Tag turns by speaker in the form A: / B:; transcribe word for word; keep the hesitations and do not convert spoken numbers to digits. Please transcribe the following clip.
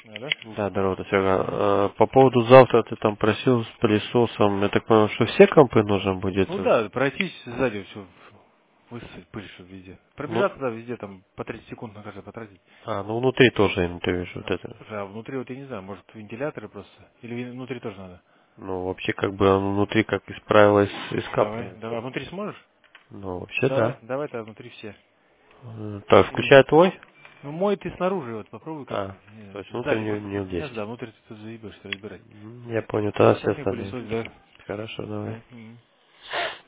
A: А, да?
B: Да, здорово, это Серега. Э, По поводу завтра ты там просил с пылесосом. Я так понял, что все компы нужно будет?
A: Ну да, пройтись сзади все, высосать пыль, чтобы везде.
B: Ну,
A: Пробежаться, да, везде, там, по тридцать секунд на каждое потратить.
B: а, ну внутри тоже я имею в виду, вот
A: А,
B: это.
A: слушай, а внутри вот я не знаю, может вентиляторы просто? Или вин- внутри тоже надо?
B: Ну, вообще, как бы он внутри, как из правила, из, из
A: Давай,
B: капли.
A: давай. А внутри сможешь?
B: Ну, вообще,
A: Давай,
B: да.
A: давай тогда внутри все.
B: Э, Так,
A: И,
B: включай твой?
A: ну мой ты снаружи, вот попробуй как бы.
B: А, то
A: Не,
B: есть
A: сзади
B: внутренний
A: просто.
B: не в
A: Сейчас,
B: десять.
A: да, внутрь ты тут заебешься разбирать.
B: М, Я понял, тогда все
A: Так мне
B: остальные.
A: пылесос, да.
B: Хорошо, давай.
A: Давай. Мгм.